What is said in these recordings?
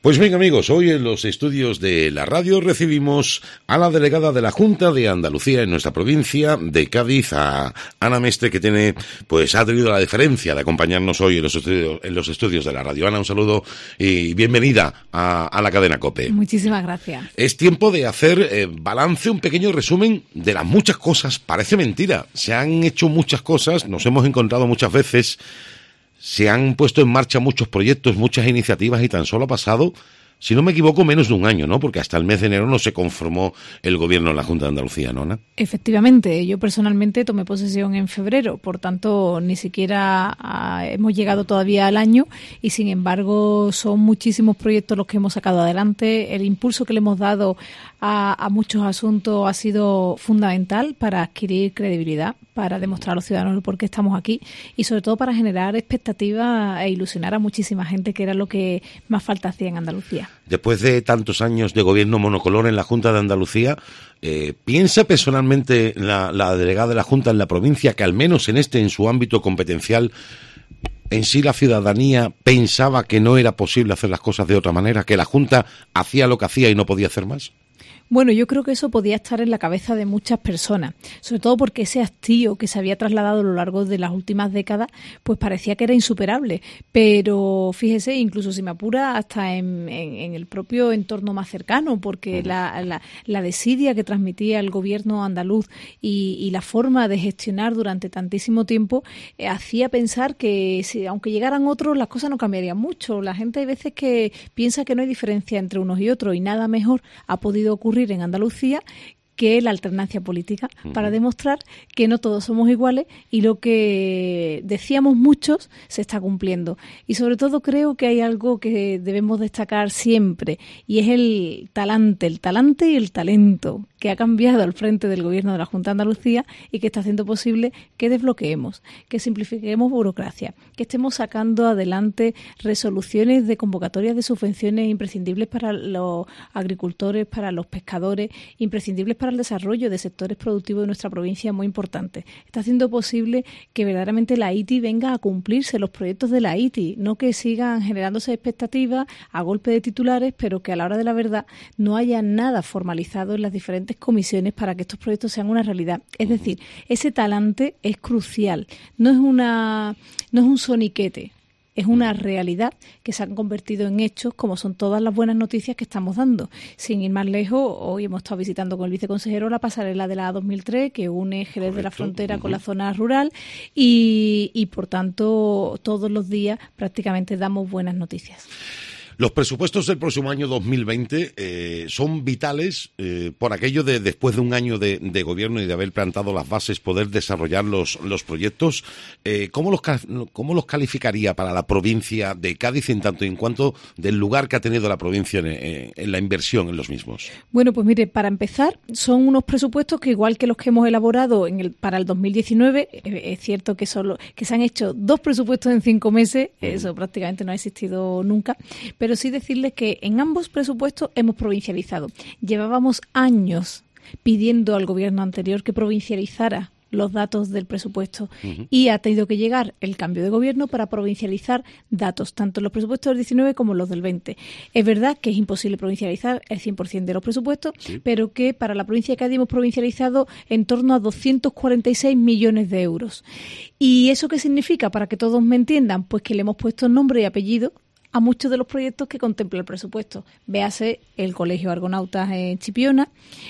Pues bien, amigos, hoy en los estudios de la radio recibimos a la delegada de la Junta de Andalucía en nuestra provincia de Cádiz, a Ana Mestre, que ha tenido la deferencia de acompañarnos hoy en los estudios de la radio. Ana, un saludo y bienvenida a la cadena COPE. Muchísimas gracias. Es tiempo de hacer balance, un pequeño resumen de las muchas cosas. Parece mentira, se han hecho muchas cosas, nos hemos encontrado muchas veces. Se han puesto en marcha muchos proyectos, muchas iniciativas y tan solo ha pasado, si no me equivoco, menos de un año, ¿no? Porque hasta el mes de enero no se conformó el gobierno en la Junta de Andalucía, ¿no, Ana? Efectivamente, yo personalmente tomé posesión en febrero, por tanto ni siquiera hemos llegado todavía al año y sin embargo son muchísimos proyectos los que hemos sacado adelante. El impulso que le hemos dado a muchos asuntos ha sido fundamental para adquirir credibilidad, para demostrar a los ciudadanos por qué estamos aquí y sobre todo para generar expectativas e ilusionar a muchísima gente, que era lo que más falta hacía en Andalucía. Después de tantos años de gobierno monocolor en la Junta de Andalucía, ¿piensa personalmente la delegada de la Junta en la provincia que al menos en su ámbito competencial, en sí la ciudadanía pensaba que no era posible hacer las cosas de otra manera, que la Junta hacía lo que hacía y no podía hacer más? Bueno, yo creo que eso podía estar en la cabeza de muchas personas, sobre todo porque ese hastío que se había trasladado a lo largo de las últimas décadas, pues parecía que era insuperable. Pero fíjese, incluso si me apura, hasta en el propio entorno más cercano, porque la desidia que transmitía el gobierno andaluz y la forma de gestionar durante tantísimo tiempo hacía pensar que aunque llegaran otros, las cosas no cambiarían mucho. La gente hay veces que piensa que no hay diferencia entre unos y otros y nada mejor ha podido ocurrir en Andalucía que la alternancia política para demostrar que no todos somos iguales y lo que decíamos muchos se está cumpliendo. Y sobre todo creo que hay algo que debemos destacar siempre y es el talante y el talento que ha cambiado al frente del gobierno de la Junta de Andalucía y que está haciendo posible que desbloqueemos, que simplifiquemos burocracia, que estemos sacando adelante resoluciones de convocatorias de subvenciones imprescindibles para los agricultores, para los pescadores, imprescindibles para el desarrollo de sectores productivos de nuestra provincia muy importantes. Está haciendo posible que verdaderamente la ITI venga a cumplirse, los proyectos de la ITI, no que sigan generándose expectativas a golpe de titulares, pero que a la hora de la verdad no haya nada formalizado en las diferentes comisiones para que estos proyectos sean una realidad. Es decir, ese talante es crucial, no es un soniquete. Es una realidad que se han convertido en hechos, como son todas las buenas noticias que estamos dando. Sin ir más lejos, hoy hemos estado visitando con el viceconsejero la pasarela de la A2003, que une Jerez de la Frontera con la zona rural y por tanto, todos los días prácticamente damos buenas noticias. Los presupuestos del próximo año 2020 son vitales por aquello de, después de un año de gobierno y de haber plantado las bases, poder desarrollar los proyectos. ¿Cómo los calificaría para la provincia de Cádiz en tanto y en cuanto del lugar que ha tenido la provincia en la inversión en los mismos? Bueno, pues mire, para empezar, son unos presupuestos que igual que los que hemos elaborado para el 2019, es cierto que se han hecho 2 presupuestos en 5 meses, eso prácticamente no ha existido nunca, pero sí decirles que en ambos presupuestos hemos provincializado. Llevábamos años pidiendo al gobierno anterior que provincializara los datos del presupuesto y ha tenido que llegar el cambio de gobierno para provincializar datos, tanto en los presupuestos del 19 como en los del 20. Es verdad que es imposible provincializar el 100% de los presupuestos, pero que para la provincia de Cádiz hemos provincializado en torno a 246 millones de euros. ¿Y eso qué significa? Para que todos me entiendan, pues que le hemos puesto nombre y apellido a muchos de los proyectos que contempla el presupuesto. Véase el Colegio Argonautas en Chipiona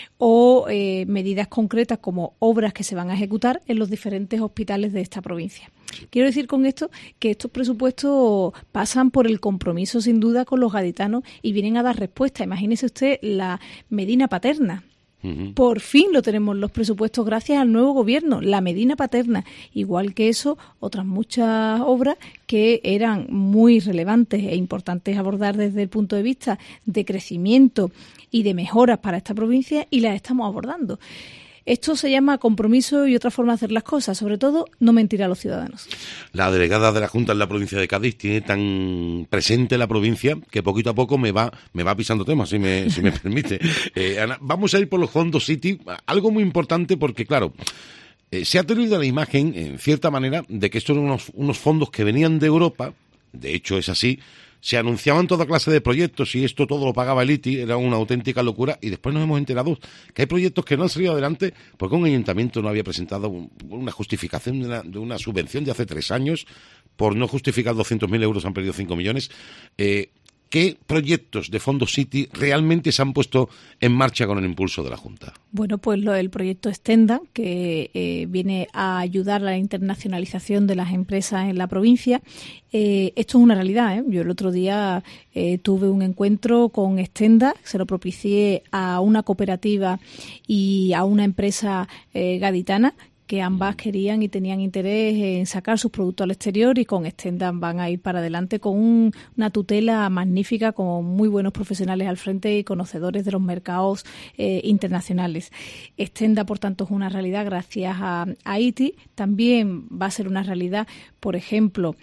o medidas concretas como obras que se van a ejecutar en los diferentes hospitales de esta provincia. Quiero decir con esto que estos presupuestos pasan por el compromiso sin duda con los gaditanos y vienen a dar respuesta. Imagínese usted la Medina Paterna. Por fin lo tenemos los presupuestos gracias al nuevo gobierno, la Medina Paterna. Igual que eso, otras muchas obras que eran muy relevantes e importantes abordar desde el punto de vista de crecimiento y de mejoras para esta provincia y las estamos abordando. Esto se llama compromiso y otra forma de hacer las cosas, sobre todo no mentir a los ciudadanos. La delegada de la Junta en la provincia de Cádiz tiene tan presente la provincia que poquito a poco me va pisando temas, si me permite. Ana, vamos a ir por los fondos City, algo muy importante porque, claro, se ha tenido la imagen, en cierta manera, de que estos eran unos fondos que venían de Europa, de hecho es así, se anunciaban toda clase de proyectos y esto todo lo pagaba el ITI, era una auténtica locura, y después nos hemos enterado que hay proyectos que no han salido adelante porque un ayuntamiento no había presentado una justificación de una subvención de hace 3 años. Por no justificar 200.000 euros han perdido 5 millones. ¿Qué proyectos de fondos City realmente se han puesto en marcha con el impulso de la Junta? Bueno, pues el proyecto Extenda, que viene a ayudar a la internacionalización de las empresas en la provincia. Esto es una realidad, ¿eh? Yo el otro día tuve un encuentro con Extenda, se lo propicié a una cooperativa y a una empresa gaditana, que ambas querían y tenían interés en sacar sus productos al exterior, y con Extenda van a ir para adelante con una tutela magnífica, con muy buenos profesionales al frente y conocedores de los mercados internacionales. Extenda, por tanto, es una realidad gracias a ITI. También va a ser una realidad, por ejemplo,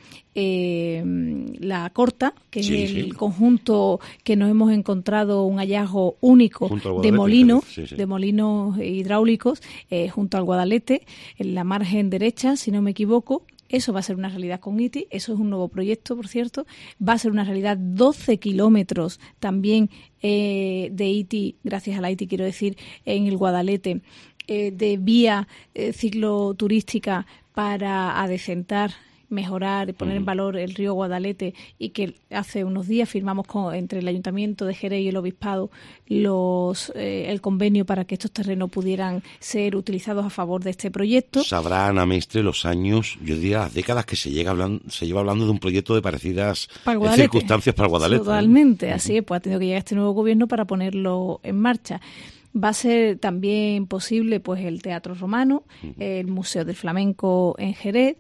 la Corta, que es el conjunto que nos hemos encontrado un hallazgo único de molinos, de molinos hidráulicos junto al Guadalete, en la margen derecha, si no me equivoco. Eso va a ser una realidad con ITI. Eso es un nuevo proyecto, por cierto. Va a ser una realidad 12 kilómetros también de ITI, gracias a la ITI, quiero decir, en el Guadalete, de vía cicloturística para adecentar, mejorar y poner en valor el río Guadalete, y que hace unos días firmamos entre el Ayuntamiento de Jerez y el Obispado el convenio para que estos terrenos pudieran ser utilizados a favor de este proyecto. Sabrá, Ana Mestre, los años, yo diría las décadas que se lleva hablando de un proyecto de parecidas circunstancias para el Guadalete. Totalmente, así es, pues ha tenido que llegar este nuevo gobierno para ponerlo en marcha. Va a ser también posible pues el Teatro Romano, el Museo del Flamenco en Jerez.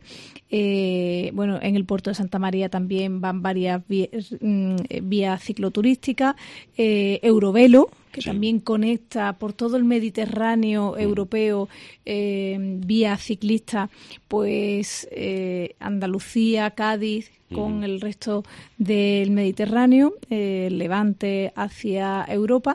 En el puerto de Santa María también van varias vías cicloturísticas. Eurovelo, que también conecta por todo el Mediterráneo europeo vía ciclista, pues Andalucía, Cádiz, con el resto del Mediterráneo, Levante hacia Europa,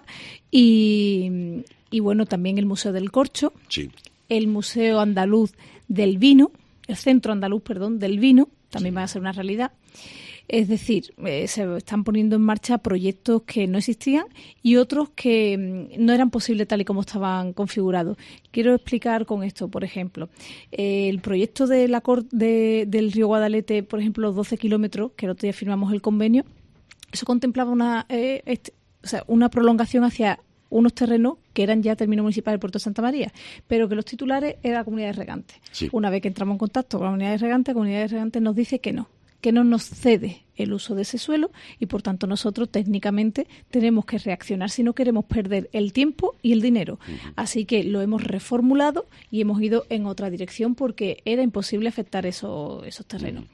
y bueno, también el Museo del Corcho, el Museo Andaluz del Vino, el Centro Andaluz, del Vino, también va a ser una realidad. Es decir, se están poniendo en marcha proyectos que no existían y otros que no eran posibles tal y como estaban configurados. Quiero explicar con esto, por ejemplo, el proyecto del río Guadalete, por ejemplo, los 12 kilómetros, que el otro día firmamos el convenio, eso contemplaba una prolongación hacia unos terrenos que eran ya término municipal del puerto de Santa María, pero que los titulares eran la comunidad de regantes. Una vez que entramos en contacto con la comunidad de regantes nos dice que no nos cede el uso de ese suelo, y por tanto nosotros técnicamente tenemos que reaccionar si no queremos perder el tiempo y el dinero. Así que lo hemos reformulado y hemos ido en otra dirección porque era imposible afectar esos terrenos.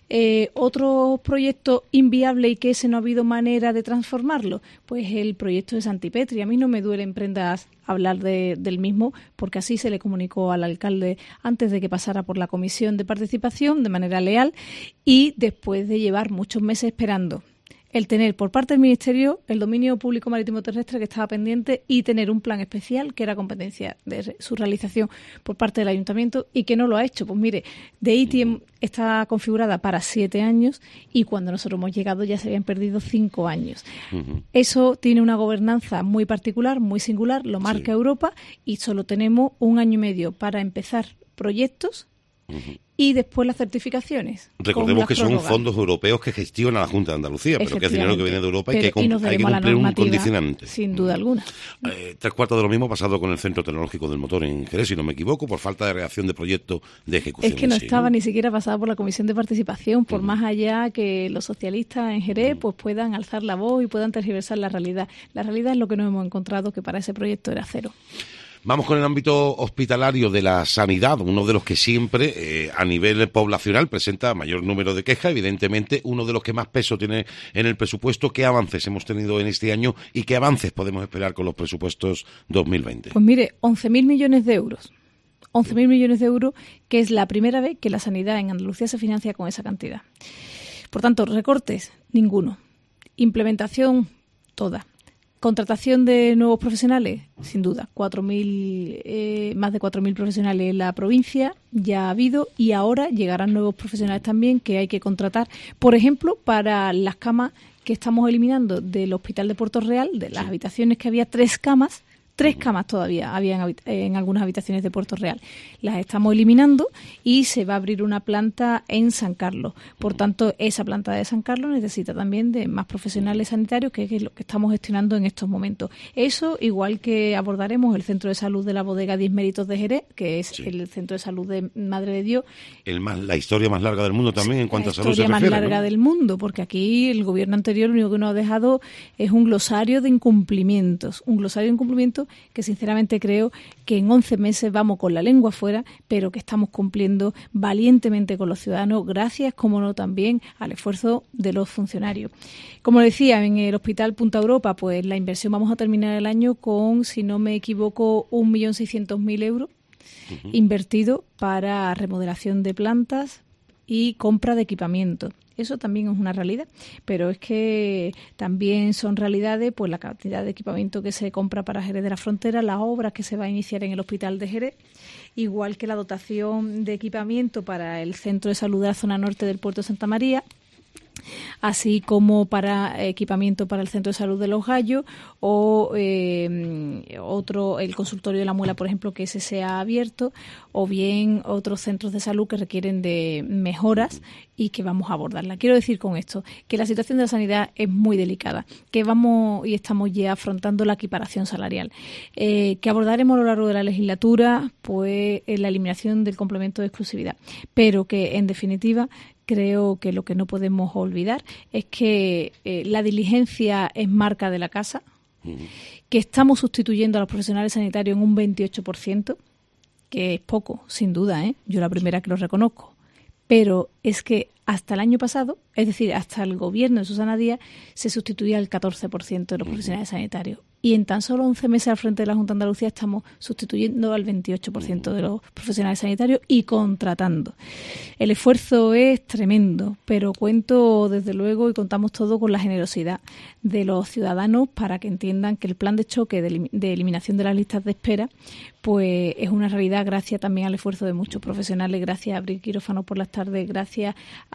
Otro proyecto inviable y que ese no ha habido manera de transformarlo, pues el proyecto de Santipetri. A mí no me duele en prendas hablar del mismo, porque así se le comunicó al alcalde antes de que pasara por la comisión de participación de manera leal, y después de llevar muchos meses esperando el tener por parte del Ministerio el dominio público marítimo terrestre que estaba pendiente, y tener un plan especial que era competencia de su realización por parte del Ayuntamiento, y que no lo ha hecho. Pues mire, de ITI está configurada para 7 años y cuando nosotros hemos llegado ya se habían perdido 5 años. Eso tiene una gobernanza muy particular, muy singular, lo marca Europa, y solo tenemos 1 año y medio para empezar proyectos y después las certificaciones. Recordemos que son fondos europeos que gestiona la Junta de Andalucía, pero que es dinero que viene de Europa y que hay que cumplir un condicionante. Sin duda alguna. 3/4 de lo mismo ha pasado con el Centro Tecnológico del Motor en Jerez, si no me equivoco, por falta de reacción de proyecto de ejecución. Es que no estaba ni siquiera pasado por la Comisión de Participación, por más allá que los socialistas en Jerez pues puedan alzar la voz y puedan tergiversar la realidad. La realidad es lo que nos hemos encontrado, que para ese proyecto era cero. Vamos con el ámbito hospitalario de la sanidad, uno de los que siempre a nivel poblacional presenta mayor número de quejas, evidentemente uno de los que más peso tiene en el presupuesto. ¿Qué avances hemos tenido en este año y qué avances podemos esperar con los presupuestos 2020? Pues mire, 11.000 millones de euros. 11.000 millones de euros, que es la primera vez que la sanidad en Andalucía se financia con esa cantidad. Por tanto, recortes, ninguno. Implementación, toda. Contratación de nuevos profesionales, sin duda, 4.000, más de 4.000 profesionales en la provincia ya ha habido, y ahora llegarán nuevos profesionales también que hay que contratar, por ejemplo, para las camas que estamos eliminando del Hospital de Puerto Real, de las habitaciones que había 3 camas todavía habían en algunas habitaciones de Puerto Real. Las estamos eliminando y se va a abrir una planta en San Carlos. Por tanto, esa planta de San Carlos necesita también de más profesionales sanitarios, que es lo que estamos gestionando en estos momentos. Eso, igual que abordaremos el Centro de Salud de la Bodega 10 Méritos de Jerez, que es el Centro de Salud de Madre de Dios. La historia más larga del mundo también en cuanto a salud se refiere, la historia más larga del mundo, porque aquí el gobierno anterior lo único que nos ha dejado es un glosario de incumplimientos. Un glosario de incumplimientos que sinceramente creo que en 11 meses vamos con la lengua afuera, pero que estamos cumpliendo valientemente con los ciudadanos, gracias, como no, también al esfuerzo de los funcionarios. Como decía, en el Hospital Punta Europa, pues la inversión, vamos a terminar el año con, si no me equivoco, 1.600.000 euros invertido para remodelación de plantas y compra de equipamiento. Eso también es una realidad, pero es que también son realidades pues la cantidad de equipamiento que se compra para Jerez de la Frontera, las obras que se va a iniciar en el Hospital de Jerez, igual que la dotación de equipamiento para el Centro de Salud de la zona norte del Puerto de Santa María, así como para equipamiento para el Centro de Salud de Los Gallos o el consultorio de la muela, por ejemplo, que ese se ha abierto, o bien otros centros de salud que requieren de mejoras y que vamos a abordarla. Quiero decir con esto que la situación de la sanidad es muy delicada, que vamos y estamos ya afrontando la equiparación salarial, que abordaremos a lo largo de la legislatura pues la eliminación del complemento de exclusividad, pero que en definitiva creo que lo que no podemos olvidar es que la diligencia es marca de la casa, que estamos sustituyendo a los profesionales sanitarios en un 28%, que es poco, sin duda, yo la primera que lo reconozco, pero es que hasta el año pasado, es decir, hasta el gobierno de Susana Díaz, se sustituía el 14% de los profesionales sanitarios. Y en tan solo 11 meses al frente de la Junta de Andalucía estamos sustituyendo al 28% de los profesionales sanitarios y contratando. El esfuerzo es tremendo, pero cuento desde luego y contamos todo con la generosidad de los ciudadanos para que entiendan que el plan de choque de eliminación de las listas de espera pues es una realidad gracias también al esfuerzo de muchos profesionales, gracias a abrir quirófanos por las tardes, gracias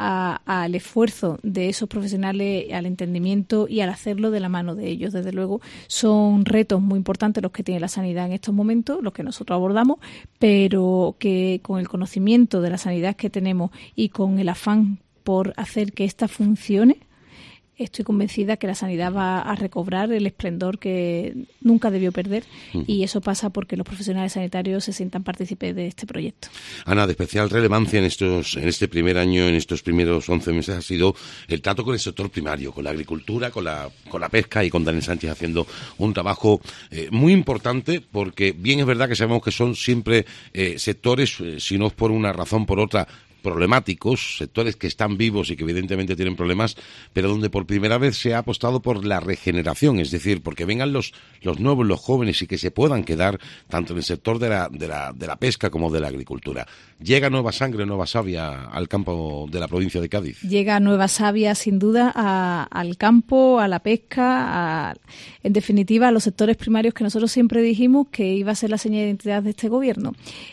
al esfuerzo de esos profesionales, al entendimiento y al hacerlo de la mano de ellos. Desde luego son retos muy importantes los que tiene la sanidad en estos momentos, los que nosotros abordamos, pero que con el conocimiento de la sanidad que tenemos y con el afán por hacer que ésta funcione, estoy convencida que la sanidad va a recobrar el esplendor que nunca debió perder y eso pasa porque los profesionales sanitarios se sientan partícipes de este proyecto. Ana, de especial relevancia en este primer año, en estos primeros 11 meses, ha sido el trato con el sector primario, con la agricultura, con la pesca y con Daniel Sánchez haciendo un trabajo muy importante porque bien es verdad que sabemos que son siempre sectores, si no es por una razón, por otra, problemáticos, sectores que están vivos y que evidentemente tienen problemas, pero donde por primera vez se ha apostado por la regeneración, es decir, porque vengan los nuevos, los jóvenes y que se puedan quedar tanto en el sector de la pesca como de la agricultura. ¿Llega nueva sangre, nueva savia al campo de la provincia de Cádiz? Llega nueva savia, sin duda, al campo, a la pesca, en definitiva, a los sectores primarios que nosotros siempre dijimos que iba a ser la señal de identidad de este gobierno.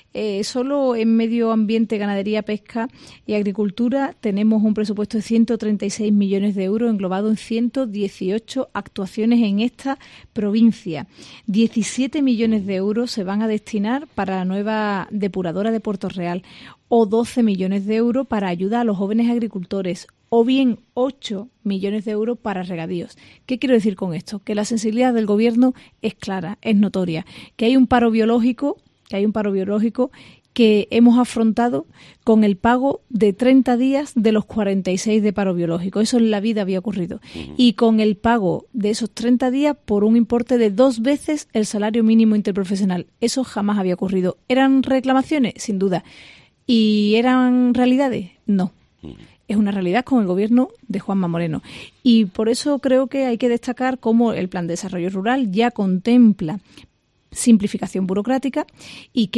Solo en medio ambiente, ganadería, pesca y agricultura tenemos un presupuesto de 136 millones de euros englobado en 118 actuaciones en esta provincia. 17 millones de euros se van a destinar para la nueva depuradora de Puerto Real o 12 millones de euros para ayuda a los jóvenes agricultores o bien 8 millones de euros para regadíos. ¿Qué quiero decir con esto? Que la sensibilidad del gobierno es clara, es notoria, que hay un paro biológico que hemos afrontado con el pago de 30 días de los 46 de paro biológico. Eso en la vida había ocurrido. Y con el pago de esos 30 días por un importe de 2 veces el salario mínimo interprofesional. Eso jamás había ocurrido. ¿Eran reclamaciones? Sin duda. ¿Y eran realidades? No. Es una realidad con el gobierno de Juanma Moreno. Y por eso creo que hay que destacar cómo el Plan de Desarrollo Rural ya contempla simplificación burocrática y que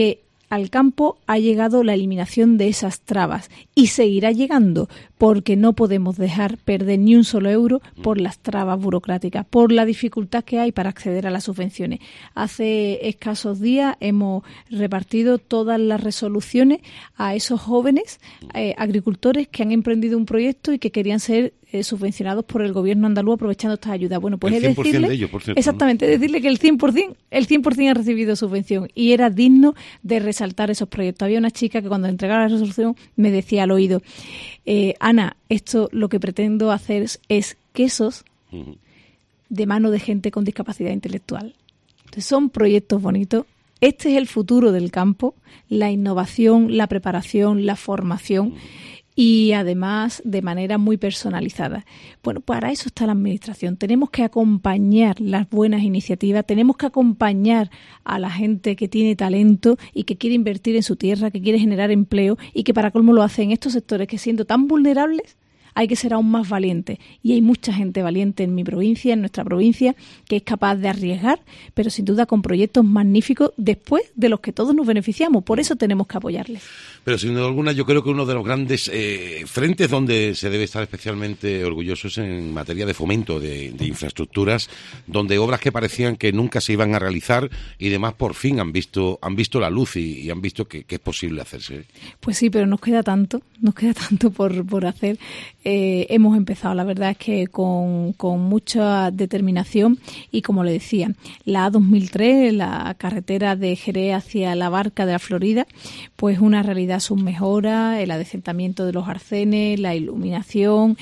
al campo ha llegado la eliminación de esas trabas y seguirá llegando, porque no podemos dejar perder ni un solo euro por las trabas burocráticas, por la dificultad que hay para acceder a las subvenciones. Hace escasos días hemos repartido todas las resoluciones a esos jóvenes agricultores que han emprendido un proyecto y que querían ser subvencionados por el gobierno andaluz aprovechando estas ayudas. Bueno, pues el 100% decirle, de ellos, por cierto, exactamente, decirle que el 100% ha recibido subvención y era digno de resaltar esos proyectos. Había una chica que cuando entregaba la resolución me decía al oído, Ana, esto lo que pretendo hacer es quesos de mano de gente con discapacidad intelectual. Entonces, son proyectos bonitos. Este es el futuro del campo, la innovación, la preparación, la formación y además de manera muy personalizada. Bueno, para eso está la Administración. Tenemos que acompañar las buenas iniciativas, tenemos que acompañar a la gente que tiene talento y que quiere invertir en su tierra, que quiere generar empleo y que para colmo lo hace en estos sectores que siendo tan vulnerables hay que ser aún más valiente. Y hay mucha gente valiente en mi provincia, en nuestra provincia, que es capaz de arriesgar, pero sin duda con proyectos magníficos después de los que todos nos beneficiamos. Por eso tenemos que apoyarles. Pero sin duda alguna yo creo que uno de los grandes frentes donde se debe estar especialmente orgulloso es en materia de fomento de infraestructuras, donde obras que parecían que nunca se iban a realizar y demás por fin han visto la luz y han visto que es posible hacerse. Pues sí, pero nos queda tanto por hacer. Hemos empezado, la verdad es que con mucha determinación y como le decía, la A2003, la carretera de Jerez hacia la Barca de la Florida, pues una realidad sus mejoras, el adecentamiento de los arcenes, la iluminación,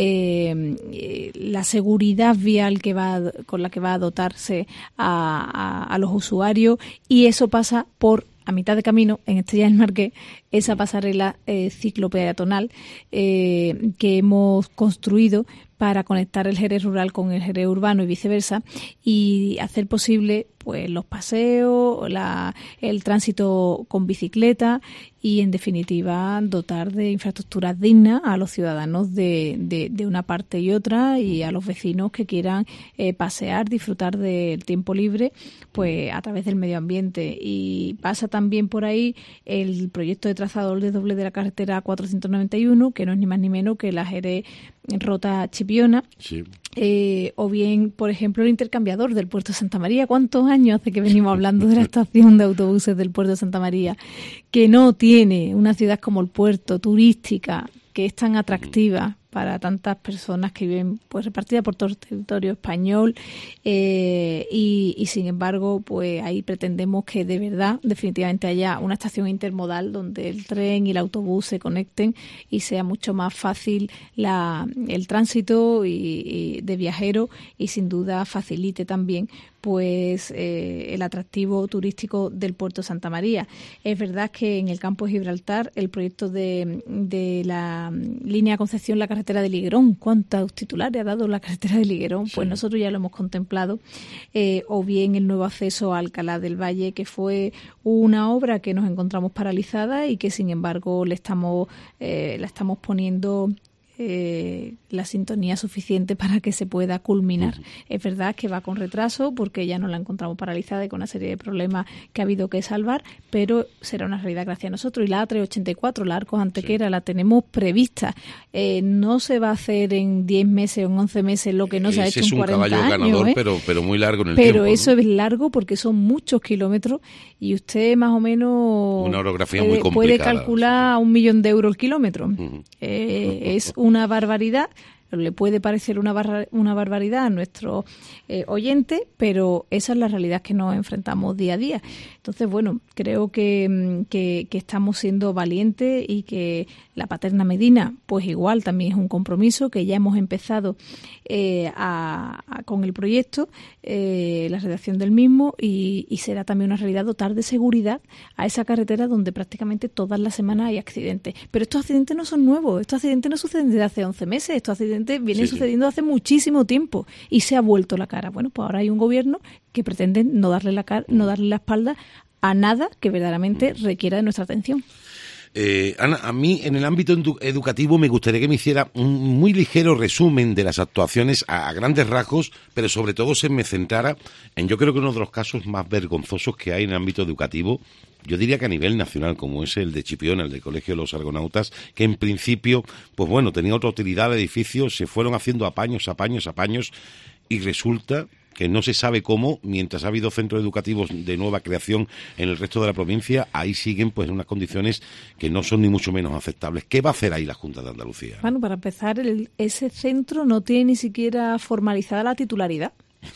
la seguridad vial con la que va a dotarse a los usuarios, y eso pasa por a mitad de camino, en Estrella del Marqués, esa pasarela ciclopeatonal que hemos construido para conectar el Jerez rural con el Jerez urbano y viceversa, y hacer posible pues los paseos, el tránsito con bicicleta y, en definitiva, dotar de infraestructuras dignas a los ciudadanos de una parte y otra, y a los vecinos que quieran pasear, disfrutar del tiempo libre pues a través del medio ambiente. Y pasa también por ahí el proyecto de trazado de doble de la carretera 491, que no es ni más ni menos que la Jerez Rota Chipiona. Sí. O bien, por ejemplo, el intercambiador del puerto de Santa María. ¿Cuántos años hace que venimos hablando de la estación de autobuses del puerto de Santa María? Que no tiene una ciudad como el puerto, turística, que es tan atractiva para tantas personas que viven pues repartidas por todo el territorio español, y sin embargo pues ahí pretendemos que de verdad definitivamente haya una estación intermodal donde el tren y el autobús se conecten y sea mucho más fácil el tránsito y de viajeros, y sin duda facilite también pues el atractivo turístico del puerto de Santa María. Es verdad que en el campo de Gibraltar el proyecto de la línea Concepción, la carretera de Liguerón, ¿cuántos titulares ha dado la carretera de Liguerón? Pues nosotros ya lo hemos contemplado, o bien el nuevo acceso a Alcalá del Valle, que fue una obra que nos encontramos paralizada y que sin embargo la estamos poniendo la sintonía suficiente para que se pueda culminar. Es verdad que va con retraso porque ya no la encontramos paralizada y con una serie de problemas que ha habido que salvar, pero será una realidad gracias a nosotros. Y la A384, la Arcos Antequera, la tenemos prevista. No se va a hacer en 10 meses o en 11 meses lo que no se ha hecho en 40 años. Es un caballo ganador, pero muy largo en el tiempo. Pero eso es largo porque son muchos kilómetros y usted más o menos una orografía muy complicada, puede calcular a 1.000.000 de euros el kilómetro. Es una barbaridad. Le puede parecer una barbaridad a nuestros oyentes, pero esa es la realidad que nos enfrentamos día a día. Entonces, bueno, creo que estamos siendo valientes y que la Paterna Medina, pues igual también es un compromiso que ya hemos empezado con el proyecto, la redacción del mismo, y será también una realidad dotar de seguridad a esa carretera donde prácticamente todas las semanas hay accidentes. Pero estos accidentes no son nuevos, estos accidentes no suceden desde hace 11 meses, estos accidentes vienen sucediendo hace muchísimo tiempo y se ha vuelto la cara. Bueno, pues ahora hay un gobierno que pretende no darle la espalda a nada que verdaderamente requiera de nuestra atención. Ana, a mí en el ámbito educativo me gustaría que me hiciera un muy ligero resumen de las actuaciones a grandes rasgos, pero sobre todo se me centrara en, yo creo que uno de los casos más vergonzosos que hay en el ámbito educativo, yo diría que a nivel nacional, como es el de Chipiona, el del Colegio de los Argonautas, que en principio, pues bueno, tenía otra utilidad el edificio, se fueron haciendo apaños, y resulta que no se sabe cómo, mientras ha habido centros educativos de nueva creación en el resto de la provincia, ahí siguen pues en unas condiciones que no son ni mucho menos aceptables. ¿Qué va a hacer ahí la Junta de Andalucía? Bueno, para empezar, ese centro no tiene ni siquiera formalizada la titularidad,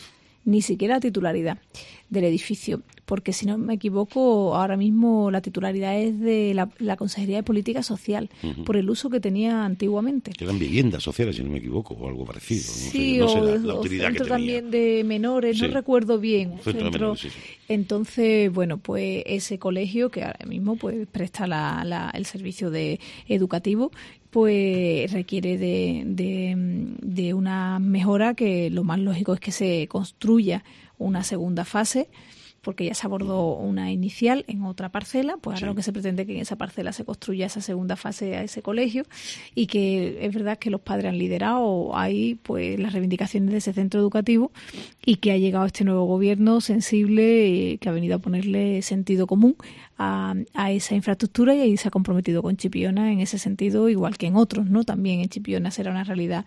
del edificio, porque si no me equivoco, ahora mismo la titularidad es de la Consejería de Política Social, por el uso que tenía antiguamente. Que eran viviendas sociales, si no me equivoco, o algo parecido. Sí, no sé la utilidad centro que tenía. También de menores, sí. No recuerdo bien. Centro de menores, sí. Entonces, bueno, pues ese colegio que ahora mismo pues presta el servicio educativo, pues requiere de una mejora, que lo más lógico es que se construya una segunda fase, porque ya se abordó una inicial en otra parcela, pues ahora lo que se pretende es que en esa parcela se construya esa segunda fase a ese colegio, y que es verdad que los padres han liderado ahí pues las reivindicaciones de ese centro educativo, y que ha llegado este nuevo gobierno sensible, que ha venido a ponerle sentido común a esa infraestructura, y ahí se ha comprometido con Chipiona en ese sentido, igual que en otros, ¿no? También en Chipiona será una realidad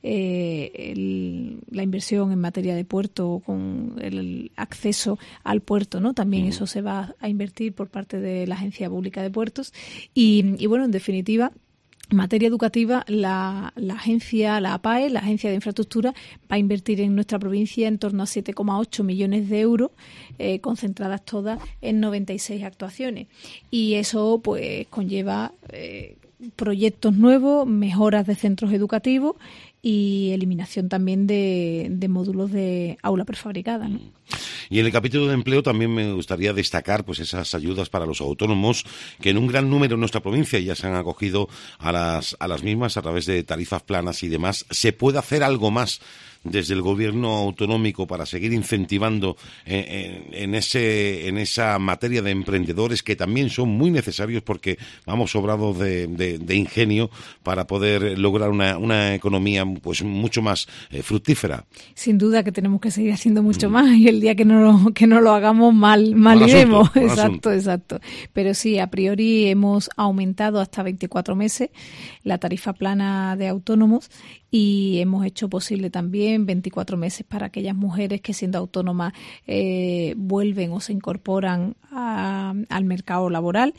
la inversión en materia de puerto, con el acceso al puerto, ¿no? También eso se va a invertir por parte de la Agencia Pública de Puertos, y bueno, en definitiva, en materia educativa, la agencia, la APAE, la Agencia de Infraestructura, va a invertir en nuestra provincia en torno a 7,8 millones de euros, concentradas todas en 96 actuaciones. Y eso pues conlleva proyectos nuevos, mejoras de centros educativos y eliminación también de módulos de aula prefabricada, ¿no? Y en el capítulo de empleo también me gustaría destacar pues esas ayudas para los autónomos, que en un gran número en nuestra provincia ya se han acogido a las mismas a través de tarifas planas y demás. ¿Se puede hacer algo más desde el gobierno autonómico para seguir incentivando en esa materia de emprendedores, que también son muy necesarios, porque vamos sobrados de ingenio para poder lograr una economía pues mucho más fructífera? Sin duda que tenemos que seguir haciendo mucho más, y el día que no lo hagamos mal iremos. Exacto. Pero sí, a priori hemos aumentado hasta 24 meses la tarifa plana de autónomos, y hemos hecho posible también 24 meses para aquellas mujeres que, siendo autónomas, vuelven o se incorporan al mercado laboral,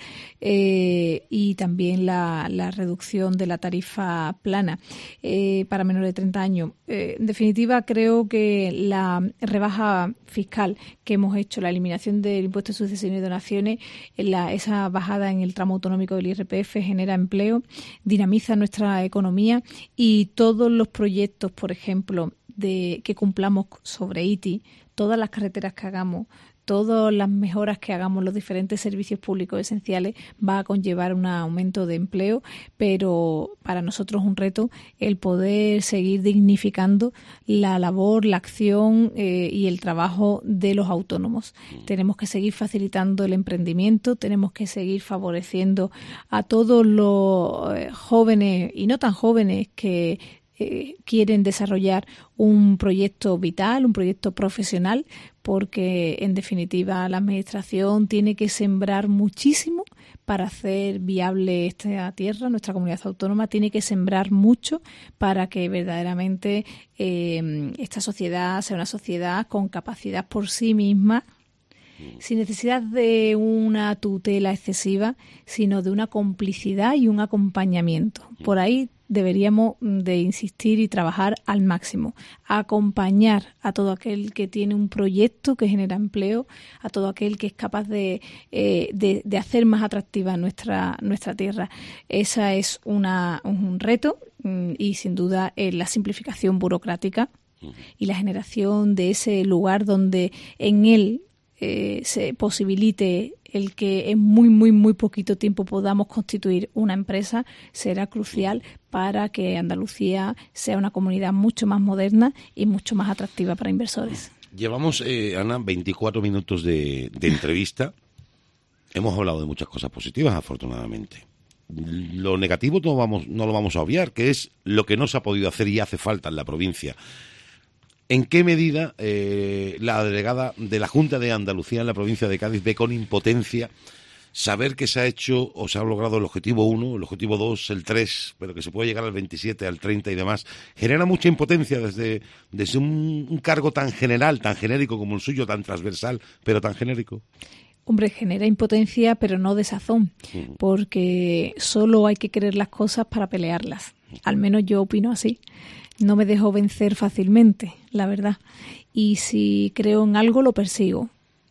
y también la reducción de la tarifa plana para menores de 30 años. En definitiva, creo que la rebaja fiscal que hemos hecho, la eliminación del impuesto de sucesiones y donaciones, esa bajada en el tramo autonómico del IRPF genera empleo, dinamiza nuestra economía, y todos los proyectos, por ejemplo, que cumplamos sobre ITI, todas las carreteras que hagamos, todas las mejoras que hagamos, los diferentes servicios públicos esenciales, va a conllevar un aumento de empleo, pero para nosotros es un reto el poder seguir dignificando la labor, la acción y el trabajo de los autónomos. Tenemos que seguir facilitando el emprendimiento, tenemos que seguir favoreciendo a todos los jóvenes y no tan jóvenes que quieren desarrollar un proyecto vital, un proyecto profesional, porque en definitiva la administración tiene que sembrar muchísimo para hacer viable esta tierra. Nuestra comunidad autónoma tiene que sembrar mucho para que verdaderamente esta sociedad sea una sociedad con capacidad por sí misma, sin necesidad de una tutela excesiva, sino de una complicidad y un acompañamiento. Por ahí deberíamos de insistir y trabajar al máximo, acompañar a todo aquel que tiene un proyecto que genera empleo, a todo aquel que es capaz de hacer más atractiva nuestra tierra. Esa es un reto, y sin duda la simplificación burocrática y la generación de ese lugar donde en él se posibilite el que en muy, muy, muy poquito tiempo podamos constituir una empresa, será crucial para que Andalucía sea una comunidad mucho más moderna y mucho más atractiva para inversores. Llevamos, Ana, 24 minutos de entrevista. Hemos hablado de muchas cosas positivas, afortunadamente. lo negativo no lo vamos a obviar, que es lo que no se ha podido hacer y hace falta en la provincia. ¿En qué medida la delegada de la Junta de Andalucía en la provincia de Cádiz ve con impotencia saber que se ha hecho o se ha logrado el objetivo 1, el objetivo 2, el 3, pero que se puede llegar al 27, al 30 y demás? Genera mucha impotencia desde un cargo tan general, tan genérico como el suyo, tan transversal, pero tan genérico. Hombre, genera impotencia, pero no desazón, porque solo hay que querer las cosas para pelearlas. Al menos yo opino así. No me dejo vencer fácilmente, la verdad. Y si creo en algo, lo persigo.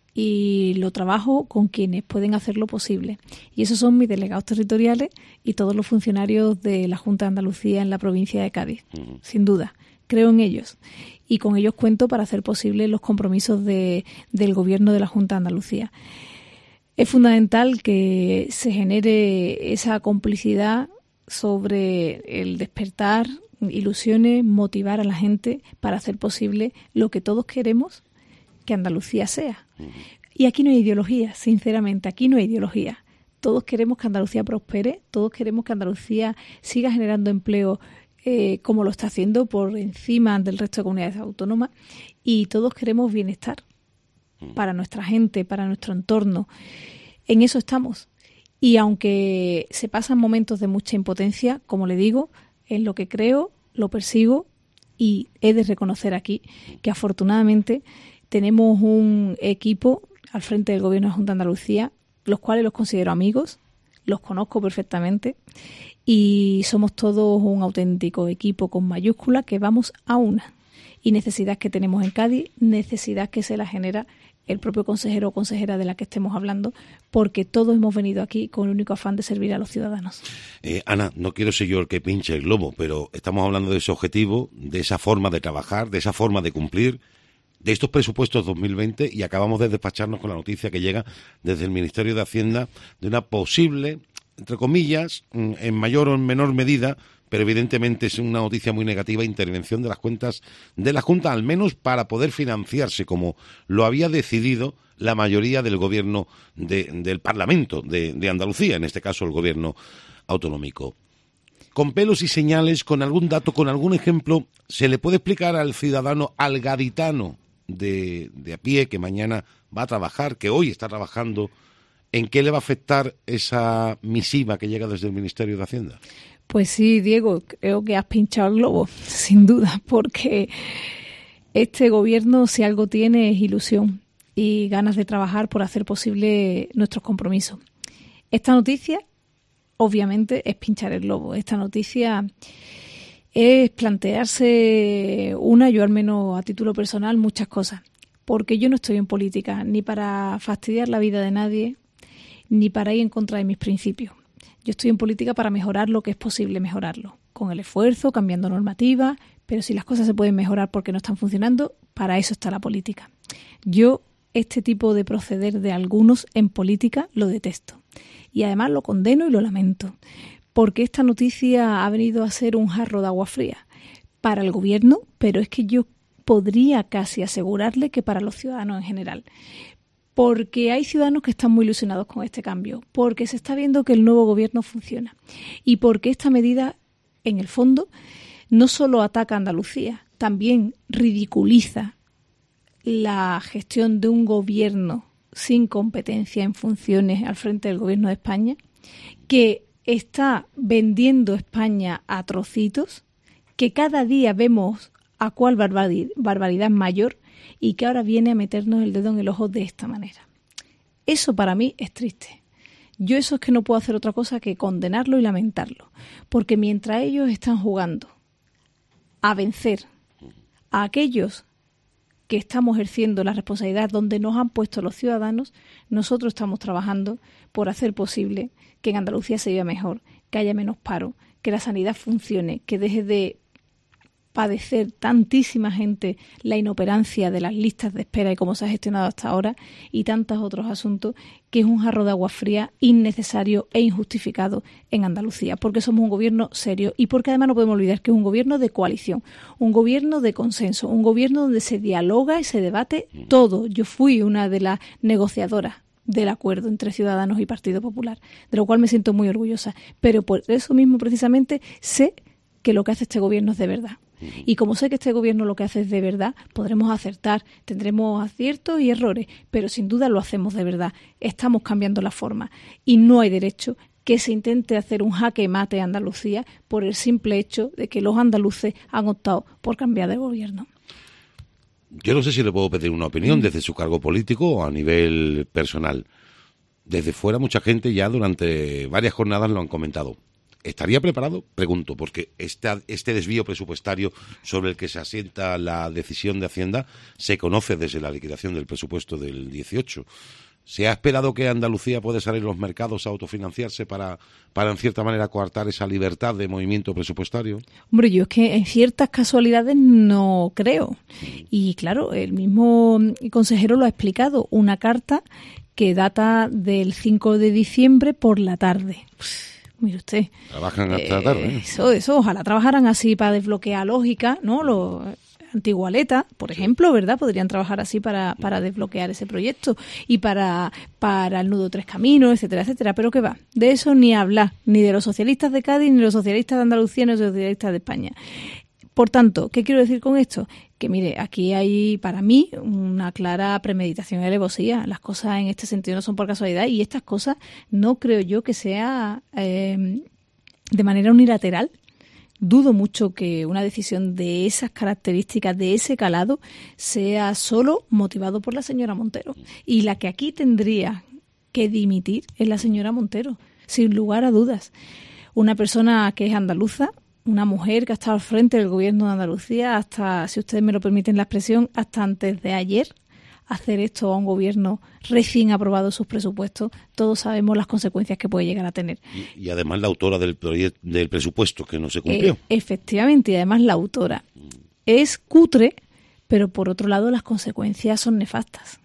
Y lo trabajo con quienes pueden hacerlo posible. Y esos son mis delegados territoriales y todos los funcionarios de la Junta de Andalucía en la provincia de Cádiz. Sin duda, creo en ellos. Y con ellos cuento para hacer posible los compromisos del Gobierno de la Junta de Andalucía. Es fundamental que se genere esa complicidad sobre el despertar ilusiones, motivar a la gente para hacer posible lo que todos queremos que Andalucía sea. Y aquí no hay ideología, sinceramente, aquí no hay ideología. Todos queremos que Andalucía prospere, todos queremos que Andalucía siga generando empleo como lo está haciendo por encima del resto de comunidades autónomas, y todos queremos bienestar para nuestra gente, para nuestro entorno. En eso estamos. Y aunque se pasan momentos de mucha impotencia, como le digo, en lo que creo, lo persigo, y he de reconocer aquí que afortunadamente tenemos un equipo al frente del Gobierno de la Junta de Andalucía, los cuales los considero amigos, los conozco perfectamente, y somos todos un auténtico equipo con mayúscula que vamos a una. Y necesidad que tenemos en Cádiz, necesidad que se la genera el propio consejero o consejera de la que estemos hablando, porque todos hemos venido aquí con el único afán de servir a los ciudadanos. Ana, no quiero ser yo el que pinche el globo, pero estamos hablando de ese objetivo, de esa forma de trabajar, de esa forma de cumplir, de estos presupuestos 2020, y acabamos de despacharnos con la noticia que llega desde el Ministerio de Hacienda de una posible, entre comillas, en mayor o en menor medida, pero evidentemente es una noticia muy negativa, intervención de las cuentas de la Junta, al menos para poder financiarse, como lo había decidido la mayoría del gobierno del Parlamento de Andalucía, en este caso el gobierno autonómico. Con pelos y señales, con algún dato, con algún ejemplo, ¿se le puede explicar al ciudadano, al gaditano de a pie, que mañana va a trabajar, que hoy está trabajando, en qué le va a afectar esa misiva que llega desde el Ministerio de Hacienda? Pues sí, Diego, creo que has pinchado el globo, sin duda, porque este gobierno, si algo tiene, es ilusión y ganas de trabajar por hacer posible nuestros compromisos. Esta noticia, obviamente, es pinchar el globo. Esta noticia es plantearse yo al menos a título personal, muchas cosas. Porque yo no estoy en política ni para fastidiar la vida de nadie, ni para ir en contra de mis principios. Yo estoy en política para mejorar lo que es posible mejorarlo, con el esfuerzo, cambiando normativas, pero si las cosas se pueden mejorar porque no están funcionando, para eso está la política. Yo este tipo de proceder de algunos en política lo detesto, y además lo condeno y lo lamento, porque esta noticia ha venido a ser un jarro de agua fría para el gobierno, pero es que yo podría casi asegurarle que para los ciudadanos en general. Porque hay ciudadanos que están muy ilusionados con este cambio, porque se está viendo que el nuevo gobierno funciona y porque esta medida, en el fondo, no solo ataca a Andalucía, también ridiculiza la gestión de un gobierno sin competencia en funciones al frente del gobierno de España, que está vendiendo España a trocitos, que cada día vemos a cuál barbaridad mayor, y que ahora viene a meternos el dedo en el ojo de esta manera. Eso para mí es triste. Yo eso es que no puedo hacer otra cosa que condenarlo y lamentarlo, porque mientras ellos están jugando a vencer a aquellos que estamos ejerciendo la responsabilidad donde nos han puesto los ciudadanos, nosotros estamos trabajando por hacer posible que en Andalucía se viva mejor, que haya menos paro, que la sanidad funcione, que deje de padecer tantísima gente la inoperancia de las listas de espera y cómo se ha gestionado hasta ahora, y tantos otros asuntos, que es un jarro de agua fría innecesario e injustificado en Andalucía, porque somos un gobierno serio y porque además no podemos olvidar que es un gobierno de coalición, un gobierno de consenso, un gobierno donde se dialoga y se debate todo. Yo fui una de las negociadoras del acuerdo entre Ciudadanos y Partido Popular, de lo cual me siento muy orgullosa. Pero por eso mismo, precisamente, sé que lo que hace este gobierno es de verdad. Y como sé que este gobierno lo que hace es de verdad, podremos acertar, tendremos aciertos y errores, pero sin duda lo hacemos de verdad. Estamos cambiando la forma y no hay derecho que se intente hacer un jaque mate a Andalucía por el simple hecho de que los andaluces han optado por cambiar de gobierno. Yo no sé si le puedo pedir una opinión desde su cargo político o a nivel personal. Desde fuera mucha gente ya durante varias jornadas lo han comentado. ¿Estaría preparado? Pregunto, porque este desvío presupuestario sobre el que se asienta la decisión de Hacienda se conoce desde la liquidación del presupuesto del 18. ¿Se ha esperado que Andalucía pueda salir a los mercados a autofinanciarse para en cierta manera coartar esa libertad de movimiento presupuestario? Hombre, yo es que en ciertas casualidades no creo. Y claro, el mismo consejero lo ha explicado. Una carta que data del 5 de diciembre por la tarde. Mire usted. Trabajan hasta la tarde. Eso, ojalá trabajaran así para desbloquear lógica, ¿no? Los Antigualeta, por ejemplo, ¿verdad? Podrían trabajar así para desbloquear ese proyecto y para el nudo Tres Caminos, etcétera, etcétera. Pero ¿qué va? De eso ni hablar, ni de los socialistas de Cádiz, ni de los socialistas de Andalucía, ni de los socialistas de España. Por tanto, ¿qué quiero decir con esto? Que mire, aquí hay para mí una clara premeditación y alevosía. Las cosas en este sentido no son por casualidad y estas cosas no creo yo que sea de manera unilateral. Dudo mucho que una decisión de esas características, de ese calado, sea solo motivado por la señora Montero. Y la que aquí tendría que dimitir es la señora Montero, sin lugar a dudas. Una persona que es andaluza, una mujer que ha estado al frente del gobierno de Andalucía hasta, si ustedes me lo permiten la expresión, hasta antes de ayer, hacer esto a un gobierno recién aprobado sus presupuestos, todos sabemos las consecuencias que puede llegar a tener. Y además la autora del presupuesto que no se cumplió. Efectivamente, y además la autora. Es cutre, pero por otro lado las consecuencias son nefastas.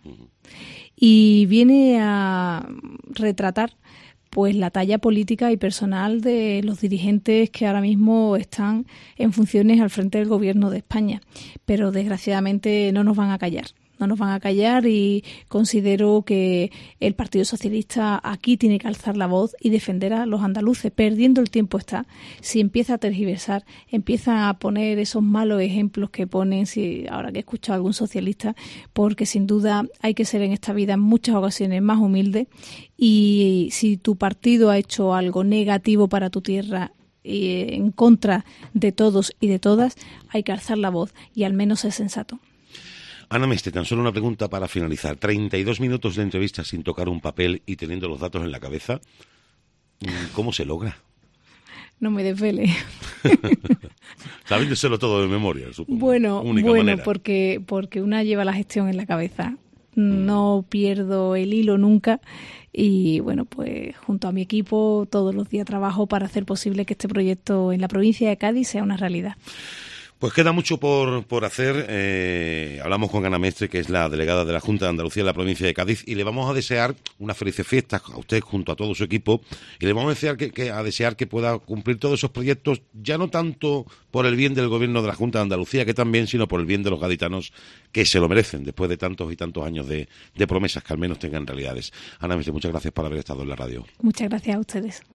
Y viene a retratar pues la talla política y personal de los dirigentes que ahora mismo están en funciones al frente del gobierno de España. Pero desgraciadamente no nos van a callar. No nos van a callar y considero que el Partido Socialista aquí tiene que alzar la voz y defender a los andaluces. Perdiendo el tiempo está. Si empieza a tergiversar, empieza a poner esos malos ejemplos que ponen, si ahora que he escuchado a algún socialista, porque sin duda hay que ser en esta vida en muchas ocasiones más humilde y si tu partido ha hecho algo negativo para tu tierra en contra de todos y de todas, hay que alzar la voz y al menos ser sensato. Ana Mestre, tan solo una pregunta para finalizar. 32 minutos de entrevista sin tocar un papel y teniendo los datos en la cabeza. ¿Cómo se logra? No me desvele. Sabiéndoselo todo de memoria, supongo. Bueno, manera. porque una lleva la gestión en la cabeza. No pierdo el hilo nunca y bueno, pues junto a mi equipo todos los días trabajo para hacer posible que este proyecto en la provincia de Cádiz sea una realidad. Pues queda mucho por hacer. Hablamos con Ana Mestre, que es la delegada de la Junta de Andalucía en la provincia de Cádiz, y le vamos a desear unas felices fiestas a usted junto a todo su equipo, y le vamos a desear que pueda cumplir todos esos proyectos, ya no tanto por el bien del gobierno de la Junta de Andalucía, que también, sino por el bien de los gaditanos, que se lo merecen después de tantos y tantos años de promesas, que al menos tengan realidades. Ana Mestre, muchas gracias por haber estado en la radio. Muchas gracias a ustedes.